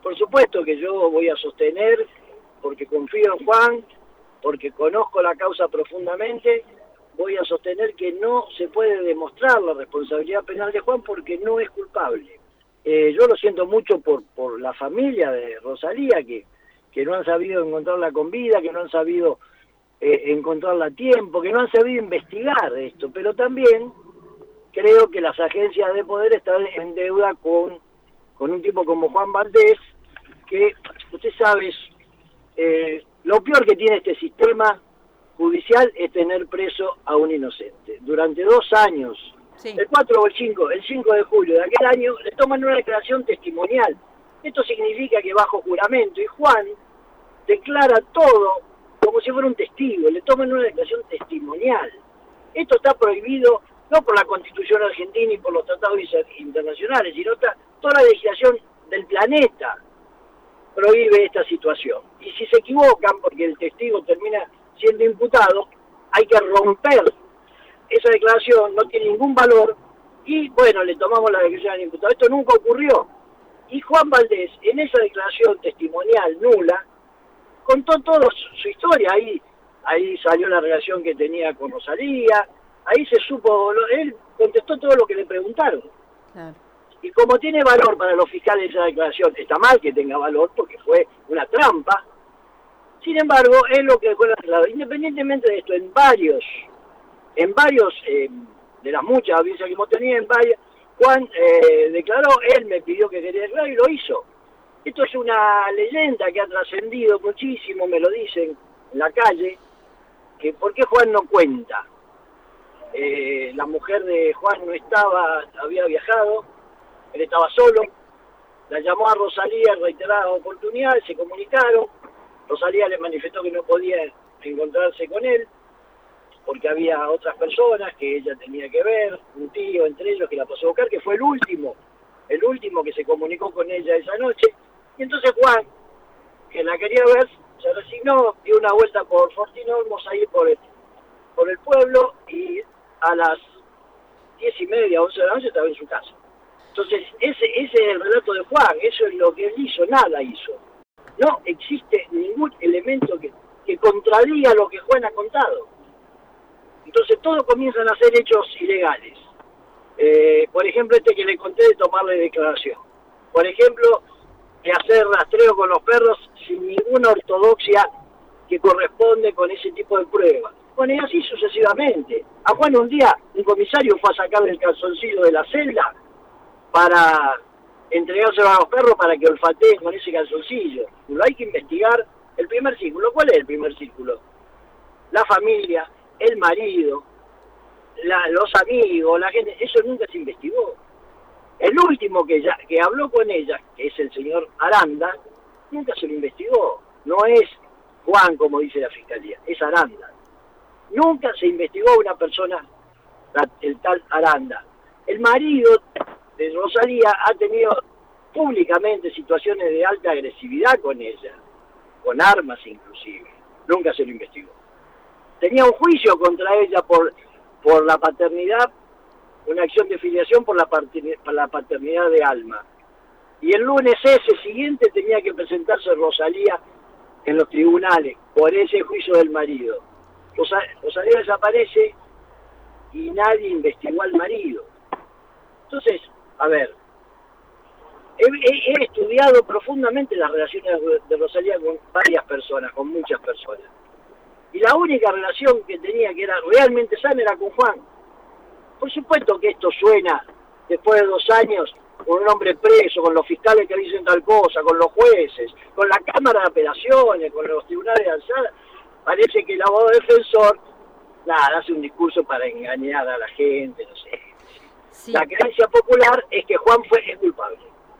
Por supuesto que yo voy a sostener, porque confío en Juan, porque conozco la causa profundamente, voy a sostener que no se puede demostrar la responsabilidad penal de Juan porque no es culpable. Yo lo siento mucho por la familia de Rosalía, que no han sabido encontrarla con vida, que no han sabido encontrarla a tiempo, que no han sabido investigar esto, pero también creo que las agencias de poder están en deuda con un tipo como Juan Valdés, que usted sabe, lo peor que tiene este sistema judicial es tener preso a un inocente. Durante 2 años, sí. El 4 o el 5 de julio de aquel año, le toman una declaración testimonial. Esto significa que bajo juramento, y Juan declara todo como si fuera un testigo, le toman una declaración testimonial. Esto está prohibido no por la Constitución argentina y por los tratados internacionales, sino toda la legislación del planeta prohíbe esta situación. Y si se equivocan, porque el testigo termina siendo imputado, hay que romper esa declaración, no tiene ningún valor, y bueno, le tomamos la declaración al imputado. Esto nunca ocurrió. Y Juan Valdés, en esa declaración testimonial nula, contó toda su historia. Ahí salió la relación que tenía con Rosalía, ahí se supo, él contestó todo lo que le preguntaron. Claro. Y como tiene valor para los fiscales esa declaración, está mal que tenga valor porque fue una trampa. Sin embargo, es lo que dejó claro. Independientemente de esto, en varios de las muchas audiencias que hemos tenido, en varias, Juan declaró, él me pidió que quería declarar y lo hizo. Esto es una leyenda que ha trascendido muchísimo, me lo dicen en la calle, que ¿por qué Juan no cuenta? La mujer de Juan no estaba, había viajado, él estaba solo, la llamó a Rosalía en reiteradas oportunidades, se comunicaron, Rosalía le manifestó que no podía encontrarse con él, porque había otras personas que ella tenía que ver, un tío entre ellos que la pasó a buscar, que fue el último que se comunicó con ella esa noche, y entonces Juan, que la quería ver, se resignó, dio una vuelta por Fortín Olmos ahí por el pueblo, y a las 10:30, 11 de la noche estaba en su casa. Entonces, ese es el relato de Juan, eso es lo que él hizo, nada hizo. No existe ningún elemento que contradiga lo que Juan ha contado. Entonces, todo comienzan a ser hechos ilegales. Por ejemplo, que le conté de tomarle declaración. Por ejemplo, de hacer rastreo con los perros sin ninguna ortodoxia que corresponde con ese tipo de pruebas. Bueno, y así sucesivamente. A Juan un día, un comisario fue a sacarle el calzoncillo de la celda para entregárselo a los perros para que olfateen con ese calzoncillo. Lo hay que investigar. El primer círculo, ¿cuál es el primer círculo? La familia, el marido, los amigos, la gente, eso nunca se investigó. El último que habló con ella, que es el señor Aranda, nunca se lo investigó. No es Juan, como dice la fiscalía, es Aranda. Nunca se investigó a una persona, el tal Aranda. El marido de Rosalía ha tenido públicamente situaciones de alta agresividad con ella, con armas inclusive. Nunca se lo investigó. Tenía un juicio contra ella por la paternidad, una acción de filiación por la paternidad de Alma. Y el lunes ese siguiente tenía que presentarse Rosalía en los tribunales por ese juicio del marido. Rosalía desaparece y nadie investigó al marido. Entonces, a ver, he estudiado profundamente las relaciones de Rosalía con varias personas, con muchas personas. Y la única relación que tenía que era realmente sana era con Juan. Por supuesto que esto suena, después de 2 años, con un hombre preso, con los fiscales que dicen tal cosa, con los jueces, con la Cámara de Apelaciones, con los tribunales de alzada, parece que el abogado defensor, hace un discurso para engañar a la gente, no sé. Sí. La creencia popular es que Juan es culpable.